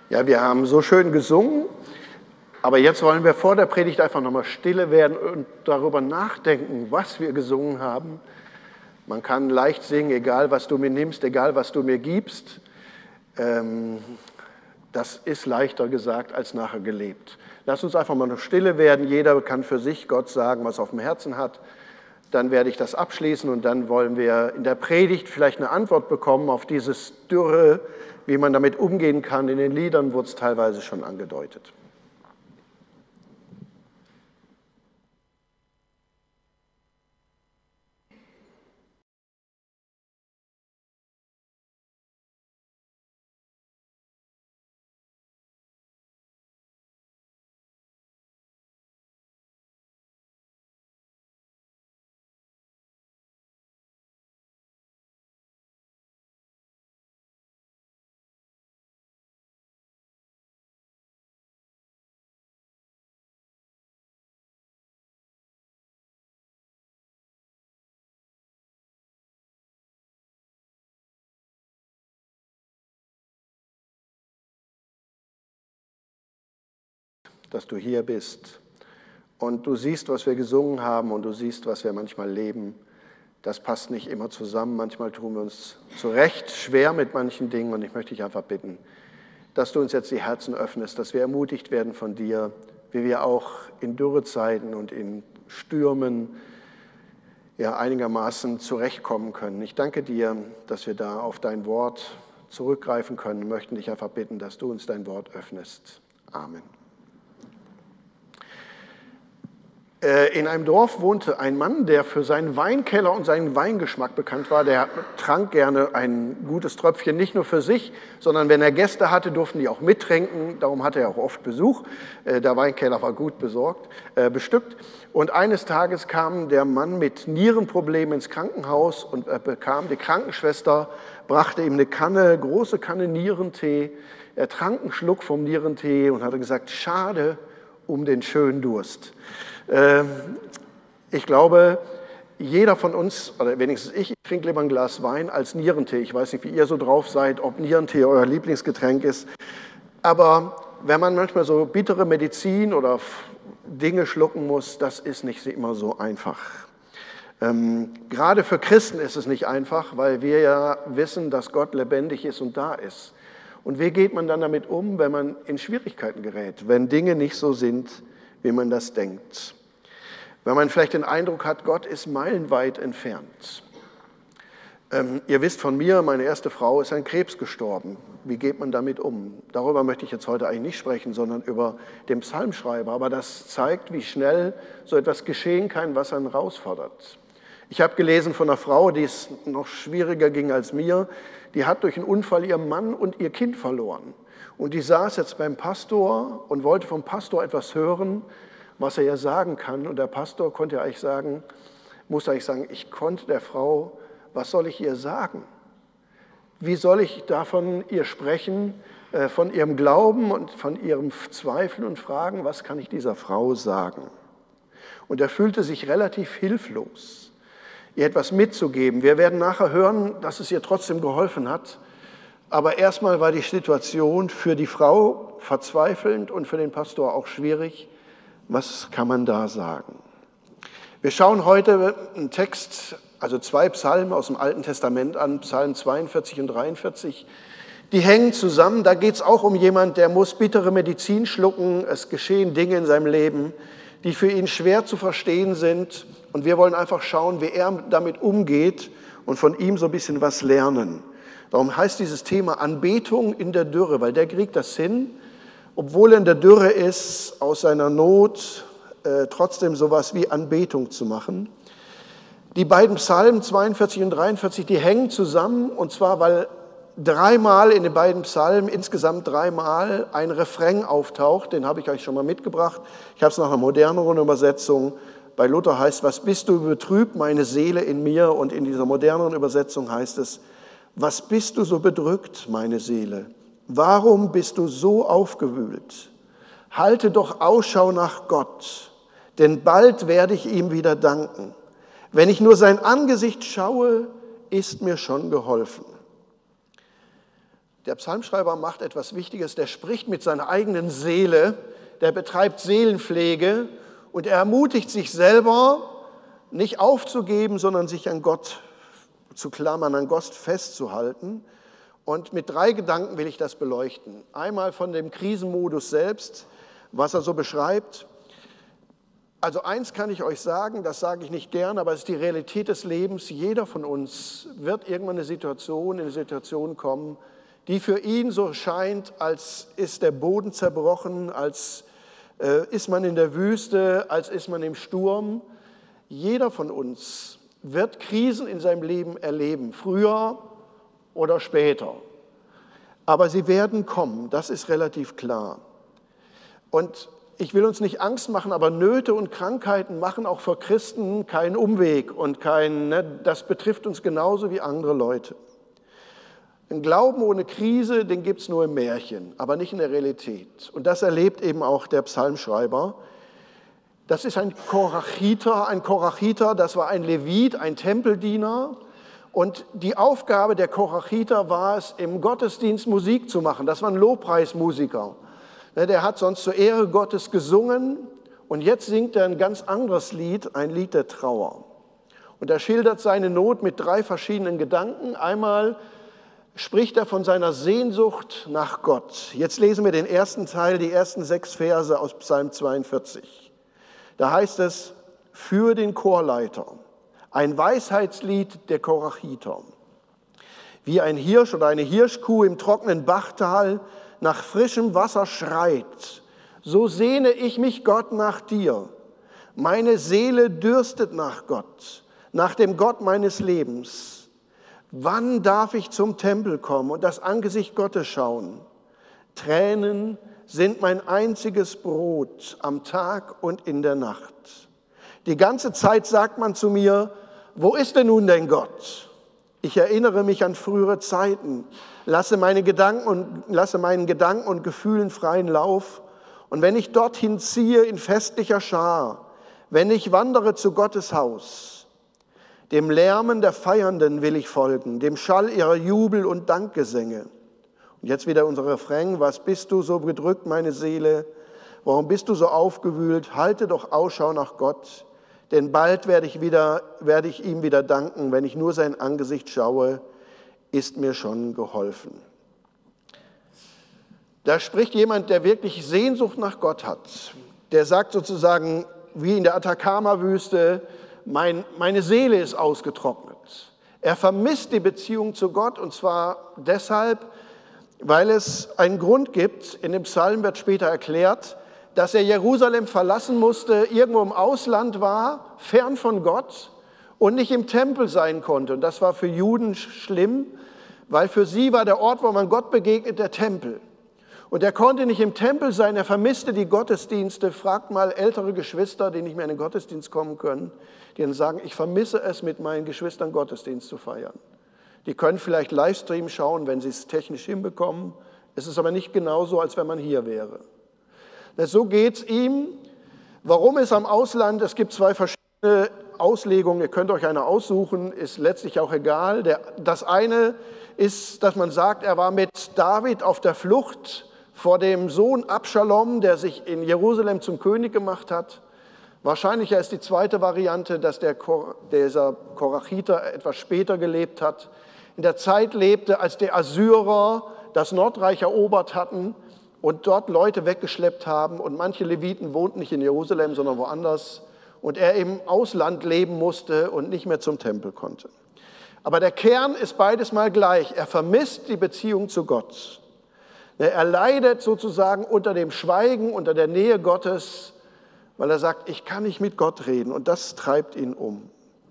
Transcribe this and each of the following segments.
Ja, wir haben so schön gesungen, aber jetzt wollen wir vor der Predigt einfach nochmal stille werden und darüber nachdenken, was wir gesungen haben. Man kann leicht singen, egal was du mir nimmst, egal was du mir gibst. Das ist leichter gesagt als nachher gelebt. Lass uns einfach mal noch stille werden. Jeder kann für sich Gott sagen, was er auf dem Herzen hat. Dann werde ich das abschließen und dann wollen wir in der Predigt vielleicht eine Antwort bekommen auf dieses Dürre, wie man damit umgehen kann. In den Liedern wurde es teilweise schon angedeutet. Dass du hier bist und du siehst, was wir gesungen haben und du siehst, was wir manchmal leben. Das passt nicht immer zusammen. Manchmal tun wir uns zu Recht schwer mit manchen Dingen und ich möchte dich einfach bitten, dass du uns jetzt die Herzen öffnest, dass wir ermutigt werden von dir, wie wir auch in Dürrezeiten und in Stürmen ja einigermaßen zurechtkommen können. Ich danke dir, dass wir da auf dein Wort zurückgreifen können und möchten dich einfach bitten, dass du uns dein Wort öffnest. Amen. In einem Dorf wohnte ein Mann, der für seinen Weinkeller und seinen Weingeschmack bekannt war. Der trank gerne ein gutes Tröpfchen, nicht nur für sich, sondern wenn er Gäste hatte, durften die auch mittrinken. Darum hatte er auch oft Besuch. Der Weinkeller war gut bestückt. Und eines Tages kam der Mann mit Nierenproblemen ins Krankenhaus und die Krankenschwester brachte ihm eine große Kanne Nierentee. Er trank einen Schluck vom Nierentee und hatte gesagt, schade um den schönen Durst. Ich glaube, jeder von uns, oder wenigstens ich trinke lieber ein Glas Wein als Nierentee. Ich weiß nicht, wie ihr so drauf seid, ob Nierentee euer Lieblingsgetränk ist. Aber wenn man manchmal so bittere Medizin oder Dinge schlucken muss, das ist nicht immer so einfach. Gerade für Christen ist es nicht einfach, weil wir ja wissen, dass Gott lebendig ist und da ist. Und wie geht man dann damit um, wenn man in Schwierigkeiten gerät, wenn Dinge nicht so sind, wie man das denkt? Wenn man vielleicht den Eindruck hat, Gott ist meilenweit entfernt. Ihr wisst von mir, meine erste Frau ist an Krebs gestorben. Wie geht man damit um? Darüber möchte ich jetzt heute eigentlich nicht sprechen, sondern über den Psalmschreiber. Aber das zeigt, wie schnell so etwas geschehen kann, was einen herausfordert. Ich habe gelesen von einer Frau, die es noch schwieriger ging als mir. Die hat durch einen Unfall ihren Mann und ihr Kind verloren. Und die saß jetzt beim Pastor und wollte vom Pastor etwas hören, was er ihr sagen kann. Und der Pastor musste eigentlich sagen, ich konnte der Frau, was soll ich ihr sagen? Wie soll ich davon ihr sprechen, von ihrem Glauben und von ihrem Zweifeln und fragen, was kann ich dieser Frau sagen? Und er fühlte sich relativ hilflos, ihr etwas mitzugeben. Wir werden nachher hören, dass es ihr trotzdem geholfen hat. Aber erstmal war die Situation für die Frau verzweifelnd und für den Pastor auch schwierig. Was kann man da sagen? Wir schauen heute einen Text, also 2 Psalmen aus dem Alten Testament an, Psalm 42 und 43. Die hängen zusammen, da geht es auch um jemanden, der muss bittere Medizin schlucken. Es geschehen Dinge in seinem Leben, die für ihn schwer zu verstehen sind. Und wir wollen einfach schauen, wie er damit umgeht und von ihm so ein bisschen was lernen. Darum heißt dieses Thema Anbetung in der Dürre, weil der kriegt das hin, obwohl er in der Dürre ist, aus seiner Not trotzdem sowas wie Anbetung zu machen. Die beiden Psalmen 42 und 43, die hängen zusammen, und zwar, weil 3-mal in den beiden Psalmen, insgesamt 3-mal, ein Refrain auftaucht. Den habe ich euch schon mal mitgebracht. Ich habe es nach einer moderneren Übersetzung. Bei Luther heißt, was bist du betrübt, meine Seele in mir? Und in dieser moderneren Übersetzung heißt es, was bist du so bedrückt, meine Seele? Warum bist du so aufgewühlt? Halte doch Ausschau nach Gott, denn bald werde ich ihm wieder danken. Wenn ich nur sein Angesicht schaue, ist mir schon geholfen. Der Psalmschreiber macht etwas Wichtiges, der spricht mit seiner eigenen Seele, der betreibt Seelenpflege und er ermutigt sich selber, nicht aufzugeben, sondern sich an Gott zu klammern, an Gott festzuhalten. Und mit 3 Gedanken will ich das beleuchten. Einmal von dem Krisenmodus selbst, was er so beschreibt. Also eins kann ich euch sagen, das sage ich nicht gern, aber es ist die Realität des Lebens. Jeder von uns wird irgendwann in eine Situation kommen, die für ihn so scheint, als ist der Boden zerbrochen, als ist man in der Wüste, als ist man im Sturm. Jeder von uns wird Krisen in seinem Leben erleben, früher oder später. Aber sie werden kommen, das ist relativ klar. Und ich will uns nicht Angst machen, aber Nöte und Krankheiten machen auch für Christen keinen Umweg und das betrifft uns genauso wie andere Leute. Ein Glauben ohne Krise, den gibt es nur im Märchen, aber nicht in der Realität. Und das erlebt eben auch der Psalmschreiber. Das ist ein Korachiter. Ein Korachiter, das war ein Levit, ein Tempeldiener. Und die Aufgabe der Korachiter war es, im Gottesdienst Musik zu machen. Das waren Lobpreismusiker. Der hat sonst zur Ehre Gottes gesungen und jetzt singt er ein ganz anderes Lied, ein Lied der Trauer. Und er schildert seine Not mit 3 verschiedenen Gedanken. Einmal spricht er von seiner Sehnsucht nach Gott. Jetzt lesen wir den ersten Teil, die ersten 6 Verse aus Psalm 42. Da heißt es, für den Chorleiter, ein Weisheitslied der Korachiter. Wie ein Hirsch oder eine Hirschkuh im trockenen Bachtal nach frischem Wasser schreit, so sehne ich mich, Gott, nach dir. Meine Seele dürstet nach Gott, nach dem Gott meines Lebens. Wann darf ich zum Tempel kommen und das Angesicht Gottes schauen? Tränen sind mein einziges Brot am Tag und in der Nacht. Die ganze Zeit sagt man zu mir, wo ist denn nun dein Gott? Ich erinnere mich an frühere Zeiten, lasse meinen Gedanken und Gefühlen freien Lauf. Und wenn ich dorthin ziehe in festlicher Schar, wenn ich wandere zu Gottes Haus, dem Lärmen der Feiernden will ich folgen, dem Schall ihrer Jubel- und Dankgesänge. Und jetzt wieder unser Refrain, was bist du so gedrückt, meine Seele? Warum bist du so aufgewühlt? Halte doch Ausschau nach Gott. Denn bald werde ich ihm wieder danken, wenn ich nur sein Angesicht schaue, ist mir schon geholfen. Da spricht jemand, der wirklich Sehnsucht nach Gott hat. Der sagt sozusagen, wie in der Atacama-Wüste, meine Seele ist ausgetrocknet. Er vermisst die Beziehung zu Gott und zwar deshalb, weil es einen Grund gibt, in dem Psalm wird später erklärt, dass er Jerusalem verlassen musste, irgendwo im Ausland war, fern von Gott und nicht im Tempel sein konnte. Und das war für Juden schlimm, weil für sie war der Ort, wo man Gott begegnet, der Tempel. Und er konnte nicht im Tempel sein, er vermisste die Gottesdienste. Fragt mal ältere Geschwister, die nicht mehr in den Gottesdienst kommen können, die dann sagen, ich vermisse es, mit meinen Geschwistern Gottesdienst zu feiern. Die können vielleicht Livestream schauen, wenn sie es technisch hinbekommen. Es ist aber nicht genauso, als wenn man hier wäre. So geht es ihm. Warum ist er im Ausland? Es gibt 2 verschiedene Auslegungen. Ihr könnt euch eine aussuchen, ist letztlich auch egal. Das eine ist, dass man sagt, er war mit David auf der Flucht vor dem Sohn Abschalom, der sich in Jerusalem zum König gemacht hat. Wahrscheinlicher ist die zweite Variante, dass dieser Korachiter etwas später gelebt hat. In der Zeit lebte, als die Assyrer das Nordreich erobert hatten und dort Leute weggeschleppt haben und manche Leviten wohnten nicht in Jerusalem, sondern woanders und er im Ausland leben musste und nicht mehr zum Tempel konnte. Aber der Kern ist beides mal gleich. Er vermisst die Beziehung zu Gott. Er leidet sozusagen unter dem Schweigen, unter der Nähe Gottes, weil er sagt, ich kann nicht mit Gott reden und das treibt ihn um.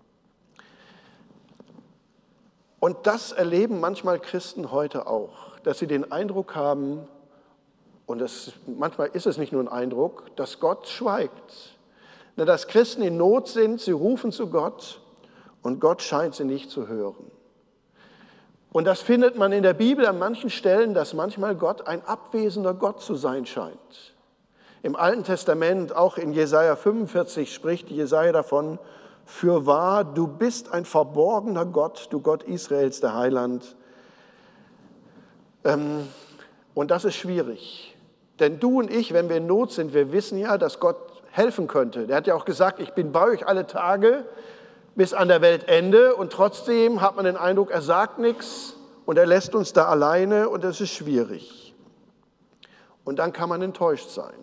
Und das erleben manchmal Christen heute auch, dass sie den Eindruck haben, und manchmal ist es nicht nur ein Eindruck, dass Gott schweigt. Dass Christen in Not sind, sie rufen zu Gott und Gott scheint sie nicht zu hören. Und das findet man in der Bibel an manchen Stellen, dass manchmal Gott ein abwesender Gott zu sein scheint. Im Alten Testament, auch in Jesaja 45, spricht Jesaja davon, fürwahr, du bist ein verborgener Gott, du Gott Israels, der Heiland. Und das ist schwierig. Denn du und ich, wenn wir in Not sind, wir wissen ja, dass Gott helfen könnte. Der hat ja auch gesagt, ich bin bei euch alle Tage bis an der Weltende. Und trotzdem hat man den Eindruck, er sagt nichts und er lässt uns da alleine und das ist schwierig. Und dann kann man enttäuscht sein.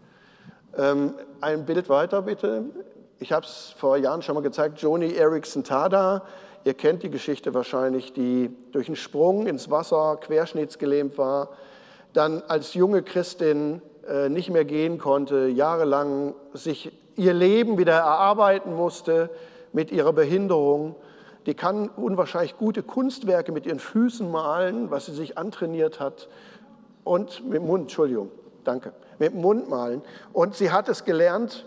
Ein Bild weiter bitte. Ich habe es vor Jahren schon mal gezeigt, Joni Eareckson Tada. Ihr kennt die Geschichte wahrscheinlich, die durch einen Sprung ins Wasser querschnittsgelähmt war, dann als junge Christin nicht mehr gehen konnte, jahrelang sich ihr Leben wieder erarbeiten musste mit ihrer Behinderung. Die kann unwahrscheinlich gute Kunstwerke mit ihren Füßen malen, was sie sich antrainiert hat, und mit dem Mund, Entschuldigung, danke, mit dem Mund malen. Und sie hat es gelernt,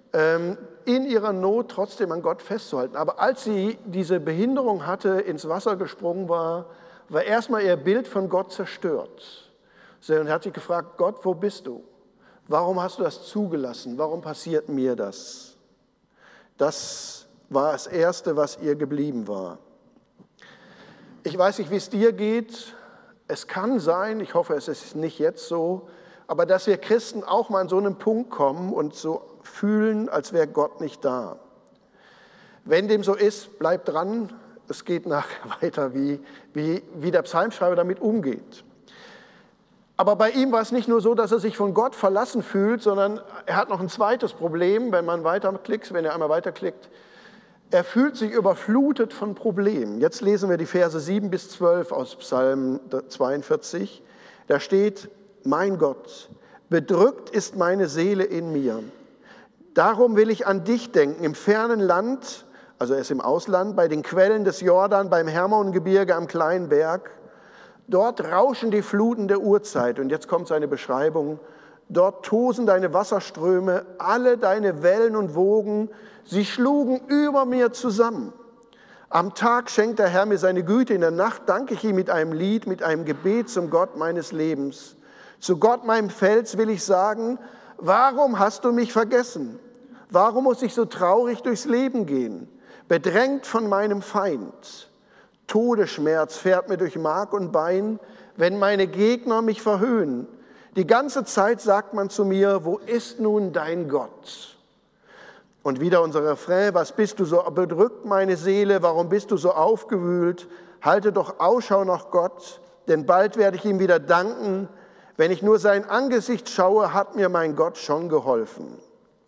in ihrer Not trotzdem an Gott festzuhalten. Aber als sie diese Behinderung hatte, ins Wasser gesprungen war erstmal ihr Bild von Gott zerstört. Sie hat sich gefragt, Gott, wo bist du? Warum hast du das zugelassen? Warum passiert mir das? Das war das Erste, was ihr geblieben war. Ich weiß nicht, wie es dir geht. Es kann sein, ich hoffe, es ist nicht jetzt so, aber dass wir Christen auch mal an so einen Punkt kommen und so fühlen, als wäre Gott nicht da. Wenn dem so ist, bleibt dran. Es geht nachher weiter, wie der Psalmschreiber damit umgeht. Aber bei ihm war es nicht nur so, dass er sich von Gott verlassen fühlt, sondern er hat noch ein zweites Problem, wenn er einmal weiterklickt. Er fühlt sich überflutet von Problemen. Jetzt lesen wir die Verse 7 bis 12 aus Psalm 42. Da steht, mein Gott, bedrückt ist meine Seele in mir. Darum will ich an dich denken, im fernen Land, also er ist im Ausland, bei den Quellen des Jordan, beim Hermongebirge am kleinen Berg. Dort rauschen die Fluten der Urzeit. Und jetzt kommt seine Beschreibung. Dort tosen deine Wasserströme, alle deine Wellen und Wogen, sie schlugen über mir zusammen. Am Tag schenkt der Herr mir seine Güte, in der Nacht danke ich ihm mit einem Lied, mit einem Gebet zum Gott meines Lebens. Zu Gott, meinem Fels, will ich sagen, warum hast du mich vergessen? Warum muss ich so traurig durchs Leben gehen, bedrängt von meinem Feind? Todesschmerz fährt mir durch Mark und Bein, wenn meine Gegner mich verhöhnen. Die ganze Zeit sagt man zu mir, wo ist nun dein Gott? Und wieder unser Refrain, was bist du so bedrückt, meine Seele, warum bist du so aufgewühlt? Halte doch Ausschau nach Gott, denn bald werde ich ihm wieder danken. Wenn ich nur sein Angesicht schaue, hat mir mein Gott schon geholfen.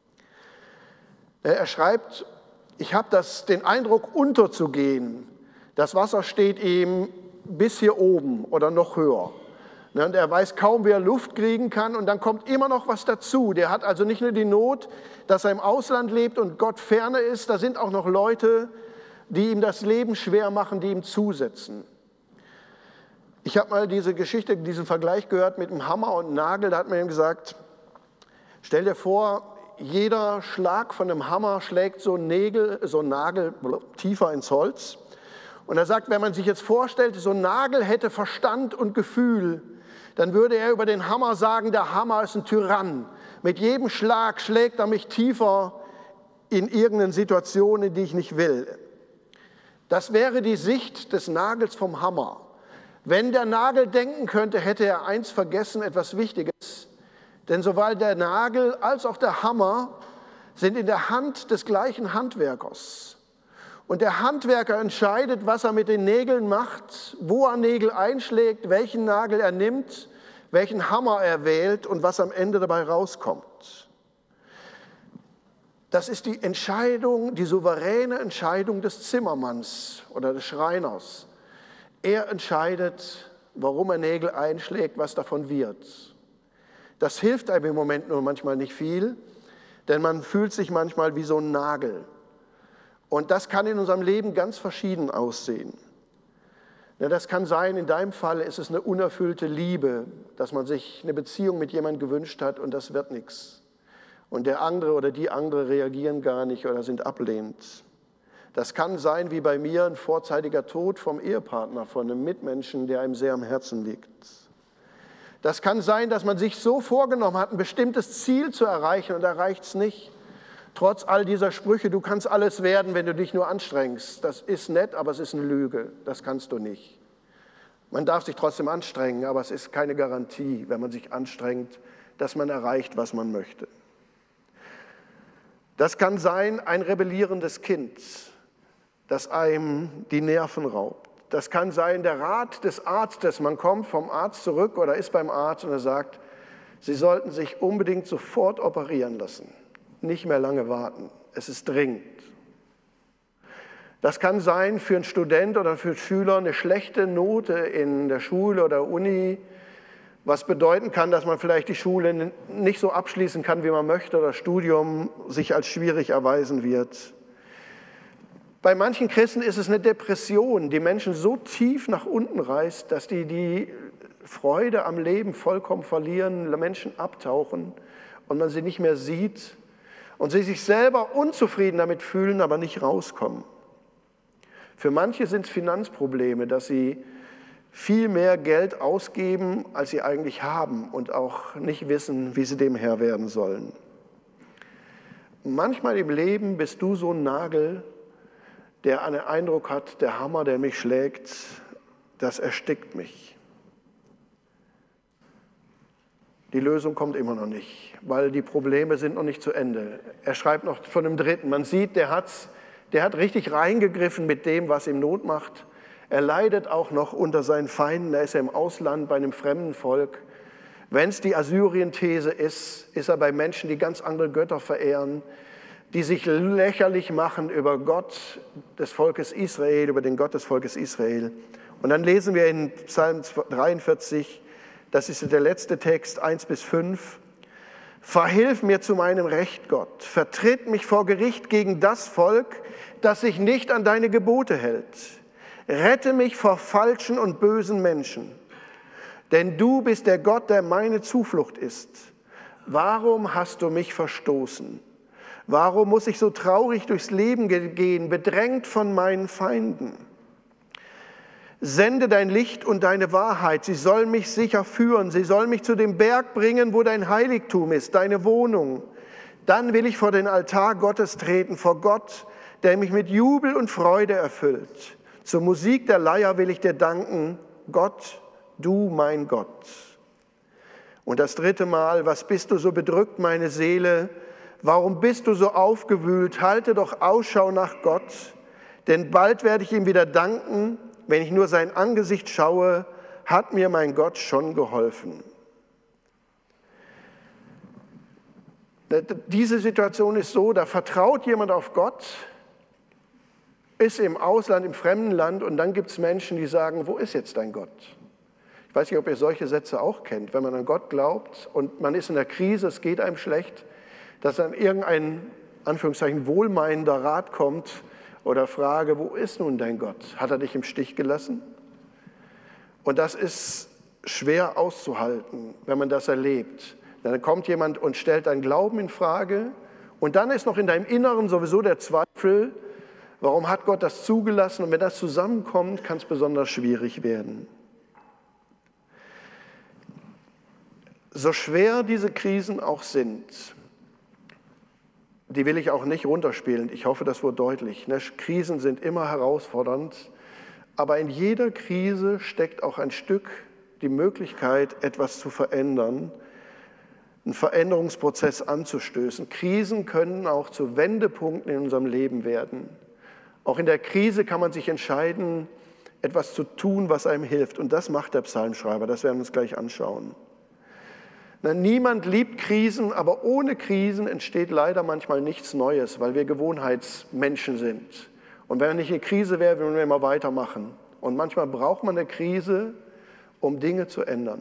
Er schreibt, ich habe den Eindruck, unterzugehen. Das Wasser steht ihm bis hier oben oder noch höher. Und er weiß kaum, wie er Luft kriegen kann. Und dann kommt immer noch was dazu. Der hat also nicht nur die Not, dass er im Ausland lebt und Gott ferne ist. Da sind auch noch Leute, die ihm das Leben schwer machen, die ihm zusetzen. Ich habe mal diese Geschichte, diesen Vergleich gehört mit einem Hammer und einem Nagel. Da hat man ihm gesagt, stell dir vor, jeder Schlag von einem Hammer schlägt so einen Nagel tiefer ins Holz. Und er sagt, wenn man sich jetzt vorstellt, so ein Nagel hätte Verstand und Gefühl, dann würde er über den Hammer sagen, der Hammer ist ein Tyrann. Mit jedem Schlag schlägt er mich tiefer in irgendeine Situation, in die ich nicht will. Das wäre die Sicht des Nagels vom Hammer. Wenn der Nagel denken könnte, hätte er eins vergessen, etwas Wichtiges. Denn sowohl der Nagel als auch der Hammer sind in der Hand des gleichen Handwerkers. Und der Handwerker entscheidet, was er mit den Nägeln macht, wo er Nägel einschlägt, welchen Nagel er nimmt, welchen Hammer er wählt und was am Ende dabei rauskommt. Das ist die Entscheidung, die souveräne Entscheidung des Zimmermanns oder des Schreiners. Er entscheidet, warum er Nägel einschlägt, was davon wird. Das hilft einem im Moment nur manchmal nicht viel, denn man fühlt sich manchmal wie so ein Nagel. Und das kann in unserem Leben ganz verschieden aussehen. Ja, das kann sein, in deinem Fall ist es eine unerfüllte Liebe, dass man sich eine Beziehung mit jemandem gewünscht hat und das wird nichts. Und der andere oder die andere reagieren gar nicht oder sind ablehnend. Das kann sein, wie bei mir, ein vorzeitiger Tod vom Ehepartner, von einem Mitmenschen, der einem sehr am Herzen liegt. Das kann sein, dass man sich so vorgenommen hat, ein bestimmtes Ziel zu erreichen und erreicht es nicht. Trotz all dieser Sprüche, du kannst alles werden, wenn du dich nur anstrengst. Das ist nett, aber es ist eine Lüge. Das kannst du nicht. Man darf sich trotzdem anstrengen, aber es ist keine Garantie, wenn man sich anstrengt, dass man erreicht, was man möchte. Das kann sein ein rebellierendes Kind, das einem die Nerven raubt. Das kann sein der Rat des Arztes. Man kommt vom Arzt zurück oder ist beim Arzt und er sagt, Sie sollten sich unbedingt sofort operieren lassen, nicht mehr lange warten. Es ist dringend. Das kann sein für einen Student oder für einen Schüler eine schlechte Note in der Schule oder Uni, was bedeuten kann, dass man vielleicht die Schule nicht so abschließen kann, wie man möchte, oder das Studium sich als schwierig erweisen wird. Bei manchen Christen ist es eine Depression, die Menschen so tief nach unten reißt, dass die Freude am Leben vollkommen verlieren, Menschen abtauchen und man sie nicht mehr sieht und sie sich selber unzufrieden damit fühlen, aber nicht rauskommen. Für manche sind es Finanzprobleme, dass sie viel mehr Geld ausgeben, als sie eigentlich haben und auch nicht wissen, wie sie dem Herr werden sollen. Manchmal im Leben bist du so ein Nagel, der einen Eindruck hat, der Hammer, der mich schlägt, das erstickt mich. Die Lösung kommt immer noch nicht, weil die Probleme sind noch nicht zu Ende. Er schreibt noch von dem Dritten, man sieht, der hat richtig reingegriffen mit dem, was ihm Not macht. Er leidet auch noch unter seinen Feinden, er ist ja im Ausland bei einem fremden Volk. Wenn es die Assyrien-These ist, ist er bei Menschen, die ganz andere Götter verehren, die sich lächerlich machen über Gott des Volkes Israel, über den Gott des Volkes Israel. Und dann lesen wir in Psalm 43, das ist der letzte Text, 1-5. Verhilf mir zu meinem Recht, Gott. Vertritt mich vor Gericht gegen das Volk, das sich nicht an deine Gebote hält. Rette mich vor falschen und bösen Menschen. Denn du bist der Gott, der meine Zuflucht ist. Warum hast du mich verstoßen? Warum muss ich so traurig durchs Leben gehen, bedrängt von meinen Feinden? Sende dein Licht und deine Wahrheit, sie sollen mich sicher führen, sie sollen mich zu dem Berg bringen, wo dein Heiligtum ist, deine Wohnung. Dann will ich vor den Altar Gottes treten, vor Gott, der mich mit Jubel und Freude erfüllt. Zur Musik der Leier will ich dir danken, Gott, du mein Gott. Und das dritte Mal, was bist du so bedrückt, meine Seele? Warum bist du so aufgewühlt? Halte doch Ausschau nach Gott, denn bald werde ich ihm wieder danken. Wenn ich nur sein Angesicht schaue, hat mir mein Gott schon geholfen. Diese Situation ist so, da vertraut jemand auf Gott, ist im Ausland, im fremden Land und dann gibt es Menschen, die sagen, wo ist jetzt dein Gott? Ich weiß nicht, ob ihr solche Sätze auch kennt, wenn man an Gott glaubt und man ist in der Krise, es geht einem schlecht, dass dann irgendein, Anführungszeichen, wohlmeinender Rat kommt, oder Frage, wo ist nun dein Gott? Hat er dich im Stich gelassen? Und das ist schwer auszuhalten, wenn man das erlebt. Dann kommt jemand und stellt deinen Glauben in Frage und dann ist noch in deinem Inneren sowieso der Zweifel, warum hat Gott das zugelassen? Und wenn das zusammenkommt, kann es besonders schwierig werden. So schwer diese Krisen auch sind, die will ich auch nicht runterspielen. Ich hoffe, das wurde deutlich. Krisen sind immer herausfordernd, aber in jeder Krise steckt auch ein Stück die Möglichkeit, etwas zu verändern, einen Veränderungsprozess anzustößen. Krisen können auch zu Wendepunkten in unserem Leben werden. Auch in der Krise kann man sich entscheiden, etwas zu tun, was einem hilft. Und das macht der Psalmschreiber, das werden wir uns gleich anschauen. Niemand liebt Krisen, aber ohne Krisen entsteht leider manchmal nichts Neues, weil wir Gewohnheitsmenschen sind. Und wenn nicht eine Krise wäre, würden wir immer weitermachen. Und manchmal braucht man eine Krise, um Dinge zu ändern.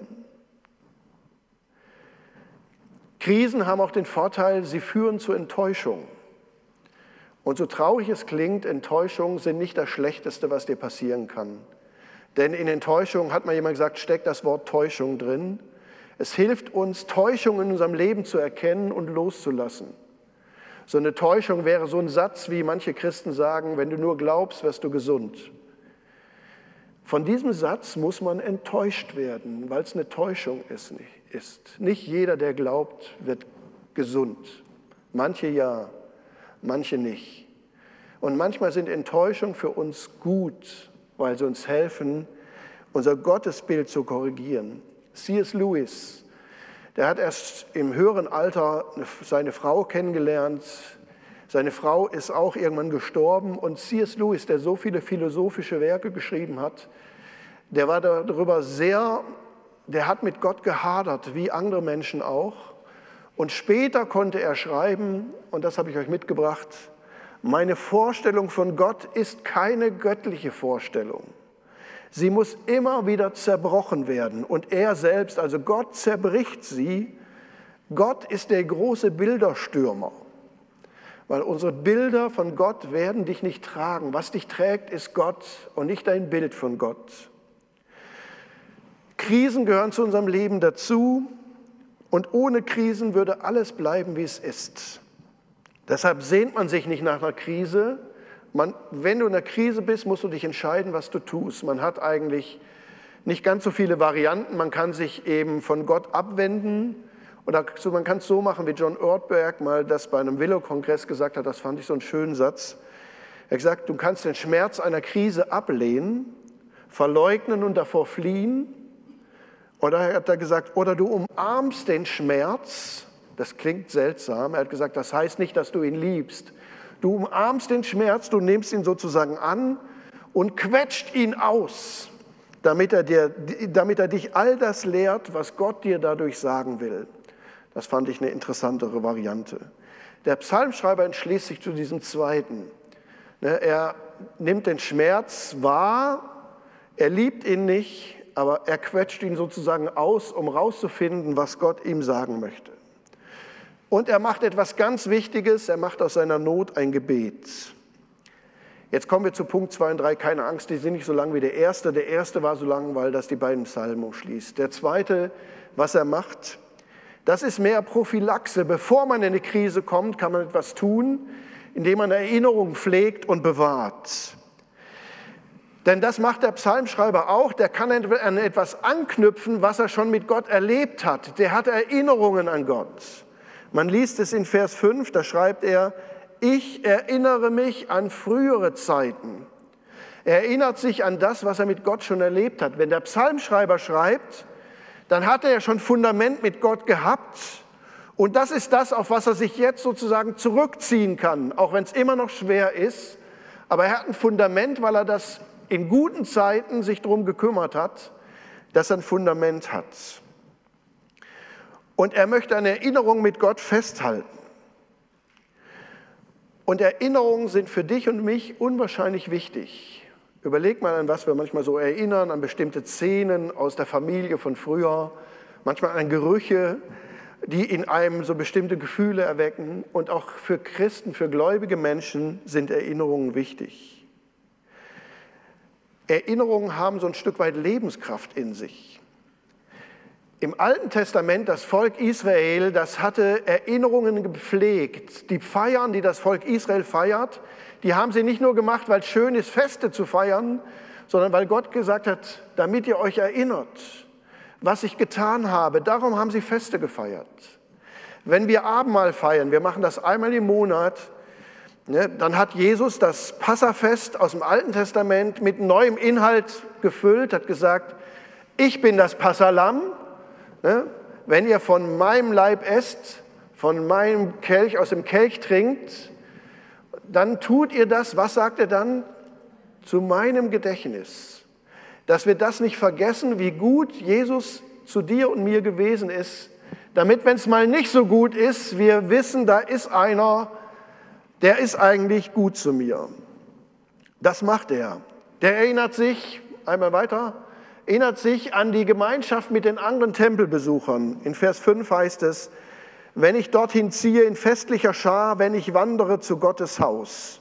Krisen haben auch den Vorteil, sie führen zu Enttäuschung. Und so traurig es klingt, Enttäuschungen sind nicht das Schlechteste, was dir passieren kann. Denn in Enttäuschung, hat mal jemand gesagt, steckt das Wort Täuschung drin. Es hilft uns, Täuschung in unserem Leben zu erkennen und loszulassen. So eine Täuschung wäre so ein Satz, wie manche Christen sagen, wenn du nur glaubst, wirst du gesund. Von diesem Satz muss man enttäuscht werden, weil es eine Täuschung ist. Nicht jeder, der glaubt, wird gesund. Manche ja, manche nicht. Und manchmal sind Enttäuschungen für uns gut, weil sie uns helfen, unser Gottesbild zu korrigieren. C.S. Lewis, der hat erst im höheren Alter seine Frau kennengelernt. Seine Frau ist auch irgendwann gestorben. Und C.S. Lewis, der so viele philosophische Werke geschrieben hat, der war darüber der hat mit Gott gehadert, wie andere Menschen auch. Und später konnte er schreiben, und das habe ich euch mitgebracht, meine Vorstellung von Gott ist keine göttliche Vorstellung. Sie muss immer wieder zerbrochen werden. Und er selbst, also Gott, zerbricht sie. Gott ist der große Bilderstürmer. Weil unsere Bilder von Gott werden dich nicht tragen. Was dich trägt, ist Gott und nicht dein Bild von Gott. Krisen gehören zu unserem Leben dazu. Und ohne Krisen würde alles bleiben, wie es ist. Deshalb sehnt man sich nicht nach einer Krise. Wenn du in einer Krise bist, musst du dich entscheiden, was du tust. Man hat eigentlich nicht ganz so viele Varianten. Man kann sich eben von Gott abwenden. Oder man kann es so machen, wie John Ortberg mal das bei einem Willow-Kongress gesagt hat. Das fand ich so einen schönen Satz. Er hat gesagt, du kannst den Schmerz einer Krise ablehnen, verleugnen und davor fliehen. Oder hat er gesagt, oder du umarmst den Schmerz. Das klingt seltsam. Er hat gesagt, das heißt nicht, dass du ihn liebst. Du umarmst den Schmerz, du nimmst ihn sozusagen an und quetscht ihn aus, damit er dich all das lehrt, was Gott dir dadurch sagen will. Das fand ich eine interessantere Variante. Der Psalmschreiber entschließt sich zu diesem zweiten. Er nimmt den Schmerz wahr, er liebt ihn nicht, aber er quetscht ihn sozusagen aus, um rauszufinden, was Gott ihm sagen möchte. Und er macht etwas ganz Wichtiges, er macht aus seiner Not ein Gebet. Jetzt kommen wir zu Punkt 2 und 3, keine Angst, die sind nicht so lang wie der erste. Der erste war so lang, weil das die beiden Psalmen umschließt. Der zweite, was er macht, das ist mehr Prophylaxe. Bevor man in eine Krise kommt, kann man etwas tun, indem man Erinnerungen pflegt und bewahrt. Denn das macht der Psalmschreiber auch, der kann an etwas anknüpfen, was er schon mit Gott erlebt hat. Der hat Erinnerungen an Gott. Man liest es in Vers 5, da schreibt er, ich erinnere mich an frühere Zeiten. Er erinnert sich an das, was er mit Gott schon erlebt hat. Wenn der Psalmschreiber schreibt, dann hat er ja schon Fundament mit Gott gehabt. Und das ist das, auf was er sich jetzt sozusagen zurückziehen kann, auch wenn es immer noch schwer ist. Aber er hat ein Fundament, weil er das in guten Zeiten sich darum gekümmert hat, dass er ein Fundament hat. Und er möchte eine Erinnerung mit Gott festhalten. Und Erinnerungen sind für dich und mich unwahrscheinlich wichtig. Überleg mal, an was wir manchmal so erinnern, an bestimmte Szenen aus der Familie von früher, manchmal an Gerüche, die in einem so bestimmte Gefühle erwecken. Und auch für Christen, für gläubige Menschen sind Erinnerungen wichtig. Erinnerungen haben so ein Stück weit Lebenskraft in sich. Im Alten Testament, das Volk Israel, das hatte Erinnerungen gepflegt. Die Feiern, die das Volk Israel feiert, die haben sie nicht nur gemacht, weil es schön ist, Feste zu feiern, sondern weil Gott gesagt hat, damit ihr euch erinnert, was ich getan habe. Darum haben sie Feste gefeiert. Wenn wir Abendmahl feiern, wir machen das einmal im Monat, dann hat Jesus das Passafest aus dem Alten Testament mit neuem Inhalt gefüllt, hat gesagt, ich bin das Passahlamm. Wenn ihr von meinem Leib esst, von meinem Kelch, aus dem Kelch trinkt, dann tut ihr das, was sagt er dann? Zu meinem Gedächtnis. Dass wir das nicht vergessen, wie gut Jesus zu dir und mir gewesen ist, damit, wenn es mal nicht so gut ist, wir wissen, da ist einer, der ist eigentlich gut zu mir. Das macht er. Der erinnert sich, einmal weiter, erinnert sich an die Gemeinschaft mit den anderen Tempelbesuchern. In Vers 5 heißt es, wenn ich dorthin ziehe in festlicher Schar, wenn ich wandere zu Gottes Haus.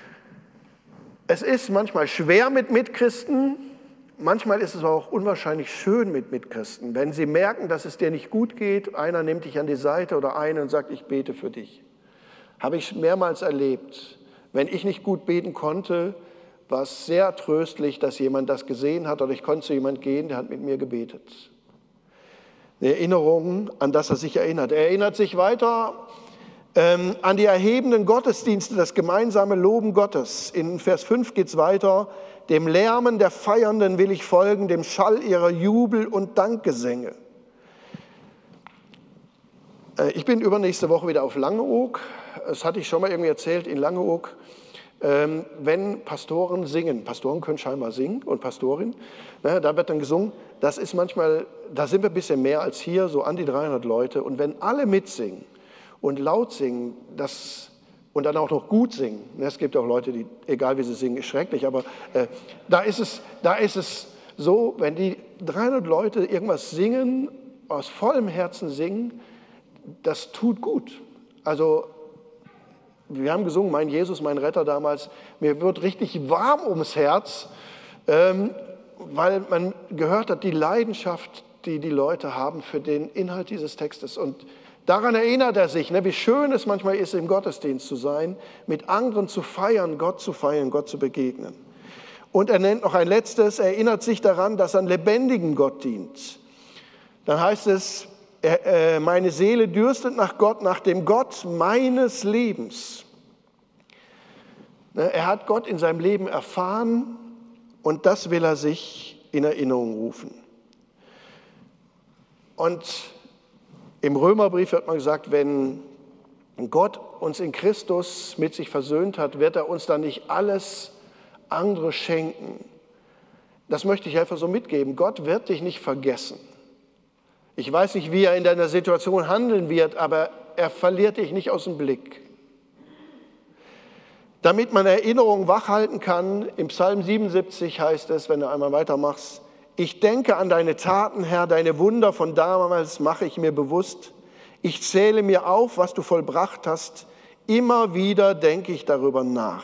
Es ist manchmal schwer mit Mitchristen, manchmal ist es auch unwahrscheinlich schön mit Mitchristen. Wenn sie merken, dass es dir nicht gut geht, einer nimmt dich an die Seite oder eine und sagt, ich bete für dich. Habe ich mehrmals erlebt. Wenn ich nicht gut beten konnte, war es sehr tröstlich, dass jemand das gesehen hat oder ich konnte zu jemandem gehen, der hat mit mir gebetet. Eine Erinnerung, an das er sich erinnert. Er erinnert sich weiter an die erhebenden Gottesdienste, das gemeinsame Loben Gottes. In Vers 5 geht es weiter. Dem Lärmen der Feiernden will ich folgen, dem Schall ihrer Jubel- und Dankgesänge. Ich bin übernächste Woche wieder auf Langeoog. Das hatte ich schon mal irgendwie erzählt in Langeoog. Wenn Pastoren singen, Pastoren können scheinbar singen und Pastorin, da wird dann gesungen, das ist manchmal, da sind wir ein bisschen mehr als hier, so an die 300 Leute. Und wenn alle mitsingen und laut singen, und dann auch noch gut singen, es gibt auch Leute, die, egal wie sie singen, ist schrecklich, aber da ist es so, wenn die 300 Leute irgendwas singen, aus vollem Herzen singen, das tut gut. Also wir haben gesungen, mein Jesus, mein Retter damals, mir wird richtig warm ums Herz, weil man gehört hat, die Leidenschaft, die die Leute haben für den Inhalt dieses Textes. Und daran erinnert er sich, wie schön es manchmal ist, im Gottesdienst zu sein, mit anderen zu feiern, Gott zu begegnen. Und er nennt noch ein letztes, er erinnert sich daran, dass er einen lebendigen Gott dient. Dann heißt es, meine Seele dürstet nach Gott, nach dem Gott meines Lebens. Er hat Gott in seinem Leben erfahren und das will er sich in Erinnerung rufen. Und im Römerbrief wird man gesagt, wenn Gott uns in Christus mit sich versöhnt hat, wird er uns dann nicht alles andere schenken. Das möchte ich einfach so mitgeben. Gott wird dich nicht vergessen. Ich weiß nicht, wie er in deiner Situation handeln wird, aber er verliert dich nicht aus dem Blick. Damit man Erinnerungen wachhalten kann, im Psalm 77 heißt es, wenn du einmal weitermachst, ich denke an deine Taten, Herr, deine Wunder von damals mache ich mir bewusst. Ich zähle mir auf, was du vollbracht hast. Immer wieder denke ich darüber nach.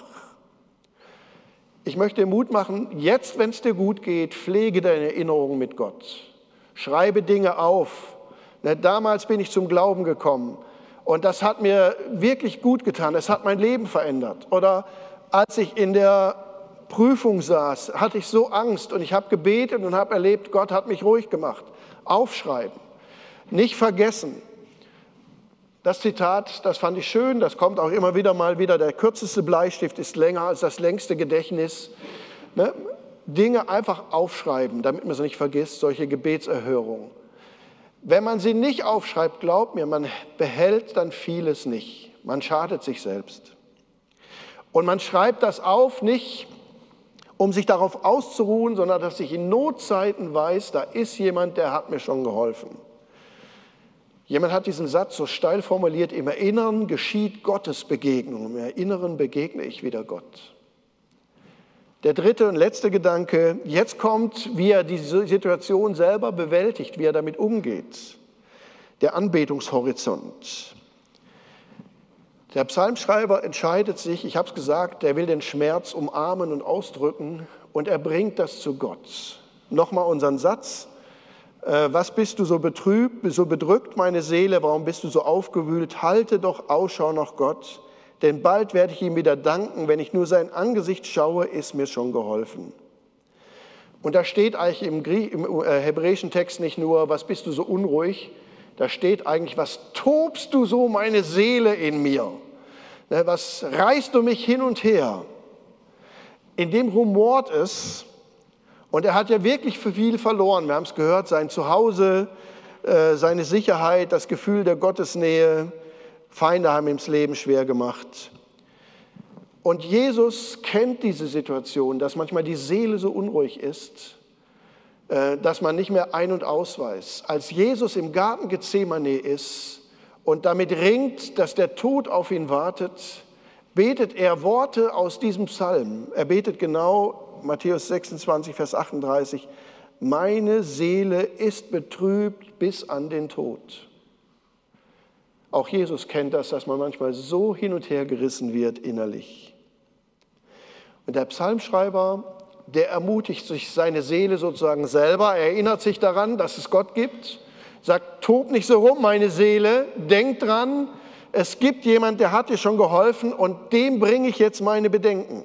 Ich möchte dir Mut machen, jetzt, wenn es dir gut geht, pflege deine Erinnerungen mit Gott. Schreibe Dinge auf. Damals bin ich zum Glauben gekommen und das hat mir wirklich gut getan. Es hat mein Leben verändert. Oder als ich in der Prüfung saß, hatte ich so Angst und ich habe gebetet und habe erlebt, Gott hat mich ruhig gemacht. Aufschreiben, nicht vergessen. Das Zitat, das fand ich schön, das kommt auch immer wieder mal wieder. Der kürzeste Bleistift ist länger als das längste Gedächtnis. Dinge einfach aufschreiben, damit man sie nicht vergisst, solche Gebetserhörungen. Wenn man sie nicht aufschreibt, glaubt mir, man behält dann vieles nicht. Man schadet sich selbst. Und man schreibt das auf, nicht um sich darauf auszuruhen, sondern dass ich in Notzeiten weiß, da ist jemand, der hat mir schon geholfen. Jemand hat diesen Satz so steil formuliert, im Erinnern geschieht Gottes Begegnung, im Erinnern begegne ich wieder Gott. Der dritte und letzte Gedanke, jetzt kommt, wie er diese Situation selber bewältigt, wie er damit umgeht. Der Anbetungshorizont. Der Psalmschreiber entscheidet sich, ich habe es gesagt, er will den Schmerz umarmen und ausdrücken und er bringt das zu Gott. Nochmal unseren Satz, was bist du so betrübt, so bedrückt, meine Seele, warum bist du so aufgewühlt? Halte doch Ausschau nach Gott. Denn bald werde ich ihm wieder danken, wenn ich nur sein Angesicht schaue, ist mir schon geholfen. Und da steht eigentlich im hebräischen Text nicht nur, was bist du so unruhig, da steht eigentlich, was tobst du so meine Seele in mir? Was reißt du mich hin und her? In dem rumort es, und er hat ja wirklich viel verloren, wir haben es gehört, sein Zuhause, seine Sicherheit, das Gefühl der Gottesnähe, Feinde haben ihm das Leben schwer gemacht. Und Jesus kennt diese Situation, dass manchmal die Seele so unruhig ist, dass man nicht mehr ein- und aus weiß. Als Jesus im Garten Gethsemane ist und damit ringt, dass der Tod auf ihn wartet, betet er Worte aus diesem Psalm. Er betet genau, Matthäus 26, Vers 38, meine Seele ist betrübt bis an den Tod. Auch Jesus kennt das, dass man manchmal so hin und her gerissen wird innerlich. Und der Psalmschreiber, der ermutigt sich seine Seele sozusagen selber, erinnert sich daran, dass es Gott gibt, sagt, tob nicht so rum, meine Seele, denk dran, es gibt jemand, der hat dir schon geholfen und dem bringe ich jetzt meine Bedenken.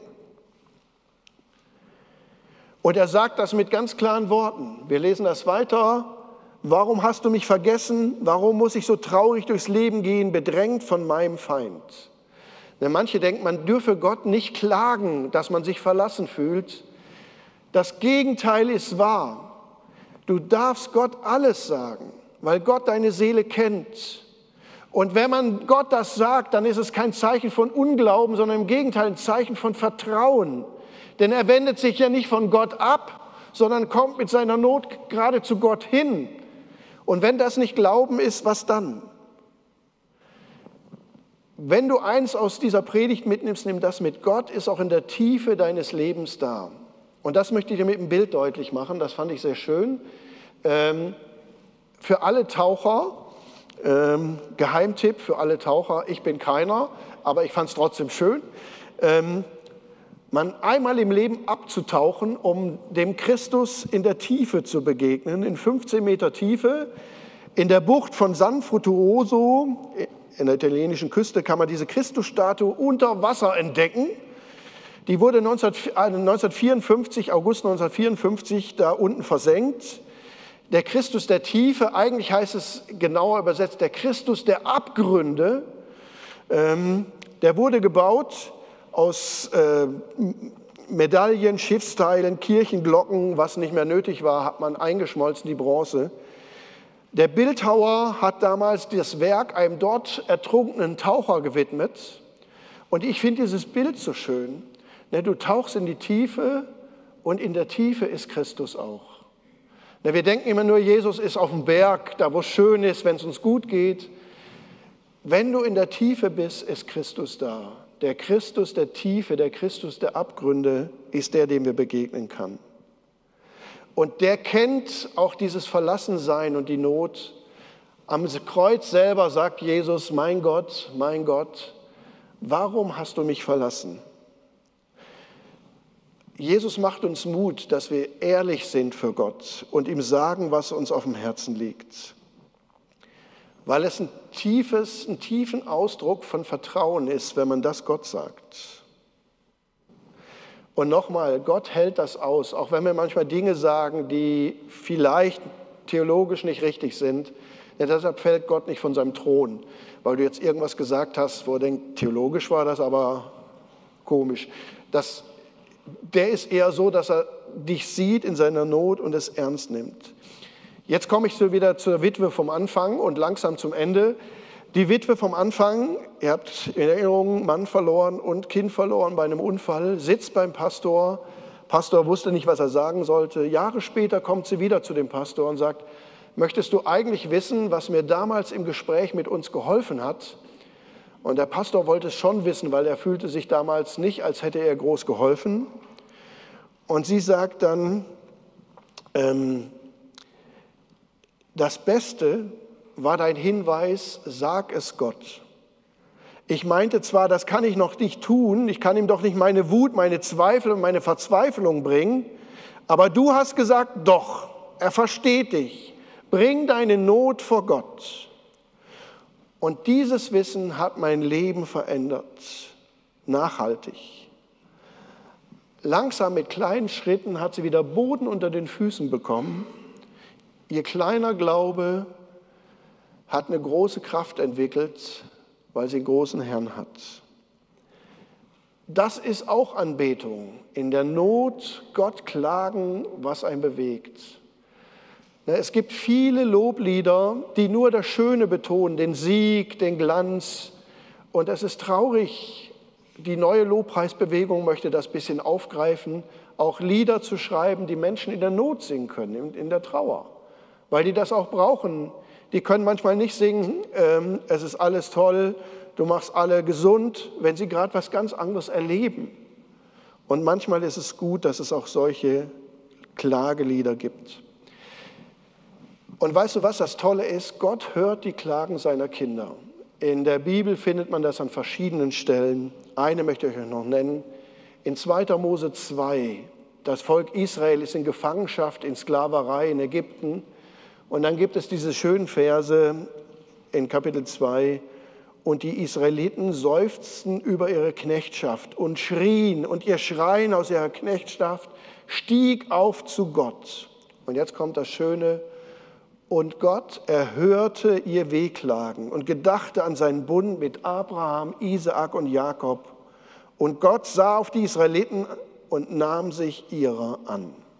Und er sagt das mit ganz klaren Worten. Wir lesen das weiter. Warum hast du mich vergessen? Warum muss ich so traurig durchs Leben gehen, bedrängt von meinem Feind? Denn manche denken, man dürfe Gott nicht klagen, dass man sich verlassen fühlt. Das Gegenteil ist wahr. Du darfst Gott alles sagen, weil Gott deine Seele kennt. Und wenn man Gott das sagt, dann ist es kein Zeichen von Unglauben, sondern im Gegenteil ein Zeichen von Vertrauen. Denn er wendet sich ja nicht von Gott ab, sondern kommt mit seiner Not gerade zu Gott hin. Und wenn das nicht Glauben ist, was dann? Wenn du eins aus dieser Predigt mitnimmst, nimm das mit. Gott ist auch in der Tiefe deines Lebens da. Und das möchte ich dir mit einem Bild deutlich machen, das fand ich sehr schön. Für alle Taucher, Geheimtipp für alle Taucher, ich bin keiner, aber ich fand es trotzdem schön, man einmal im Leben abzutauchen, um dem Christus in der Tiefe zu begegnen, in 15 Meter Tiefe, in der Bucht von San Fruttuoso, in der italienischen Küste, kann man diese Christusstatue unter Wasser entdecken. Die wurde August 1954 da unten versenkt. Der Christus der Tiefe, eigentlich heißt es genauer übersetzt, der Christus der Abgründe, der wurde gebaut aus Medaillen, Schiffsteilen, Kirchenglocken, was nicht mehr nötig war, hat man eingeschmolzen, die Bronze. Der Bildhauer hat damals das Werk einem dort ertrunkenen Taucher gewidmet. Und ich finde dieses Bild so schön. Du tauchst in die Tiefe und in der Tiefe ist Christus auch. Wir denken immer nur, Jesus ist auf dem Berg, da wo es schön ist, wenn es uns gut geht. Wenn du in der Tiefe bist, ist Christus da. Der Christus der Tiefe, der Christus der Abgründe ist der, dem wir begegnen können. Und der kennt auch dieses Verlassensein und die Not. Am Kreuz selber sagt Jesus, mein Gott, warum hast du mich verlassen? Jesus macht uns Mut, dass wir ehrlich sind für Gott und ihm sagen, was uns auf dem Herzen liegt. Weil es einen tiefen Ausdruck von Vertrauen ist, wenn man das Gott sagt. Und nochmal, Gott hält das aus, auch wenn wir manchmal Dinge sagen, die vielleicht theologisch nicht richtig sind. Ja, deshalb fällt Gott nicht von seinem Thron, weil du jetzt irgendwas gesagt hast, wo er denkt, theologisch war das aber komisch. Der ist eher so, dass er dich sieht in seiner Not und es ernst nimmt. Jetzt komme ich wieder zur Witwe vom Anfang und langsam zum Ende. Die Witwe vom Anfang, ihr habt in Erinnerung, Mann verloren und Kind verloren bei einem Unfall, sitzt beim Pastor. Pastor wusste nicht, was er sagen sollte. Jahre später kommt sie wieder zu dem Pastor und sagt, möchtest du eigentlich wissen, was mir damals im Gespräch mit uns geholfen hat? Und der Pastor wollte es schon wissen, weil er fühlte sich damals nicht, als hätte er groß geholfen. Und sie sagt dann, das Beste war dein Hinweis, sag es Gott. Ich meinte zwar, das kann ich noch nicht tun, ich kann ihm doch nicht meine Wut, meine Zweifel und meine Verzweiflung bringen, aber du hast gesagt, doch, er versteht dich, bring deine Not vor Gott. Und dieses Wissen hat mein Leben verändert, nachhaltig. Langsam mit kleinen Schritten hat sie wieder Boden unter den Füßen bekommen. Ihr kleiner Glaube hat eine große Kraft entwickelt, weil sie einen großen Herrn hat. Das ist auch Anbetung. In der Not Gott klagen, was einen bewegt. Es gibt viele Loblieder, die nur das Schöne betonen, den Sieg, den Glanz. Und es ist traurig, die neue Lobpreisbewegung möchte das ein bisschen aufgreifen, auch Lieder zu schreiben, die Menschen in der Not singen können, in der Trauer, weil die das auch brauchen. Die können manchmal nicht singen, es ist alles toll, du machst alle gesund, wenn sie gerade was ganz anderes erleben. Und manchmal ist es gut, dass es auch solche Klagelieder gibt. Und weißt du, was das Tolle ist? Gott hört die Klagen seiner Kinder. In der Bibel findet man das an verschiedenen Stellen. Eine möchte ich euch noch nennen. In 2. Mose 2, das Volk Israel ist in Gefangenschaft, in Sklaverei in Ägypten. Und dann gibt es diese schönen Verse in Kapitel 2. Und die Israeliten seufzten über ihre Knechtschaft und schrien. Und ihr Schreien aus ihrer Knechtschaft stieg auf zu Gott. Und jetzt kommt das Schöne. Und Gott erhörte ihr Wehklagen und gedachte an seinen Bund mit Abraham, Isaak und Jakob. Und Gott sah auf die Israeliten und nahm sich ihrer an.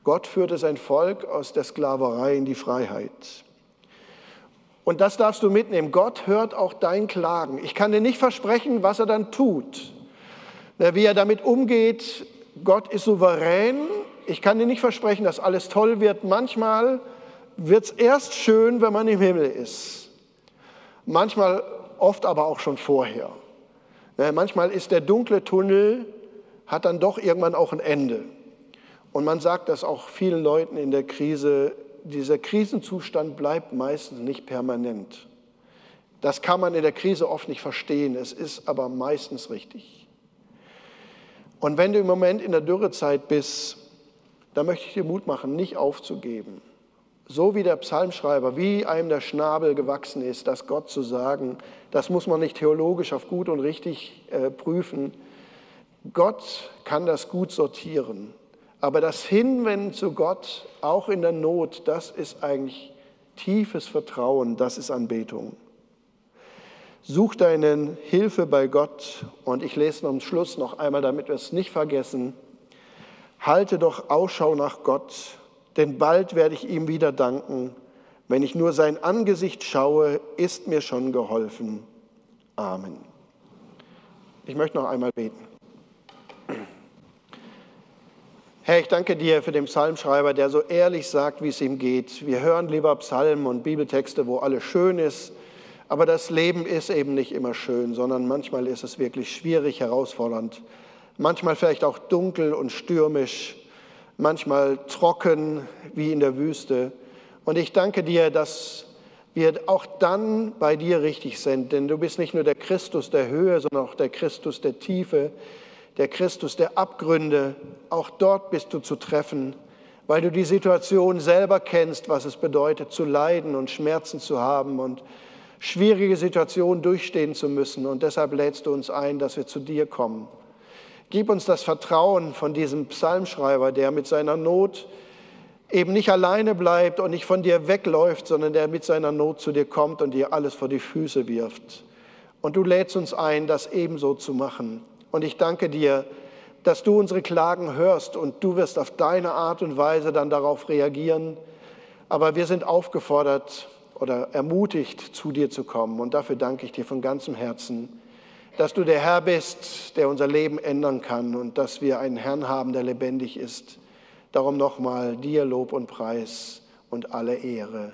Gott führte sein Volk aus der Sklaverei in die Freiheit. Und das darfst du mitnehmen. Gott hört auch dein Klagen. Ich kann dir nicht versprechen, was er dann tut. Wie er damit umgeht, Gott ist souverän. Ich kann dir nicht versprechen, dass alles toll wird. Manchmal wird es erst schön, wenn man im Himmel ist. Manchmal, oft aber auch schon vorher. Manchmal ist der dunkle Tunnel, hat dann doch irgendwann auch ein Ende. Und man sagt das auch vielen Leuten in der Krise, dieser Krisenzustand bleibt meistens nicht permanent. Das kann man in der Krise oft nicht verstehen, es ist aber meistens richtig. Und wenn du im Moment in der Dürrezeit bist, dann möchte ich dir Mut machen, nicht aufzugeben. So wie der Psalmschreiber, wie einem der Schnabel gewachsen ist, das Gott zu sagen, das muss man nicht theologisch auf gut und richtig prüfen. Gott kann das gut sortieren. Aber das Hinwenden zu Gott, auch in der Not, das ist eigentlich tiefes Vertrauen, das ist Anbetung. Such deine Hilfe bei Gott und ich lese noch am Schluss noch einmal, damit wir es nicht vergessen. Halte doch Ausschau nach Gott, denn bald werde ich ihm wieder danken. Wenn ich nur sein Angesicht schaue, ist mir schon geholfen. Amen. Ich möchte noch einmal beten. Herr, ich danke dir für den Psalmschreiber, der so ehrlich sagt, wie es ihm geht. Wir hören lieber Psalmen und Bibeltexte, wo alles schön ist, aber das Leben ist eben nicht immer schön, sondern manchmal ist es wirklich schwierig, herausfordernd, manchmal vielleicht auch dunkel und stürmisch, manchmal trocken wie in der Wüste. Und ich danke dir, dass wir auch dann bei dir richtig sind, denn du bist nicht nur der Christus der Höhe, sondern auch der Christus der Tiefe, der Christus der Abgründe. Auch dort bist du zu treffen, weil du die Situation selber kennst, was es bedeutet, zu leiden und Schmerzen zu haben und schwierige Situationen durchstehen zu müssen. Und deshalb lädst du uns ein, dass wir zu dir kommen. Gib uns das Vertrauen von diesem Psalmschreiber, der mit seiner Not eben nicht alleine bleibt und nicht von dir wegläuft, sondern der mit seiner Not zu dir kommt und dir alles vor die Füße wirft. Und du lädst uns ein, das ebenso zu machen. Und ich danke dir, dass du unsere Klagen hörst und du wirst auf deine Art und Weise dann darauf reagieren. Aber wir sind aufgefordert oder ermutigt, zu dir zu kommen. Und dafür danke ich dir von ganzem Herzen, dass du der Herr bist, der unser Leben ändern kann und dass wir einen Herrn haben, der lebendig ist. Darum nochmal dir Lob und Preis und alle Ehre.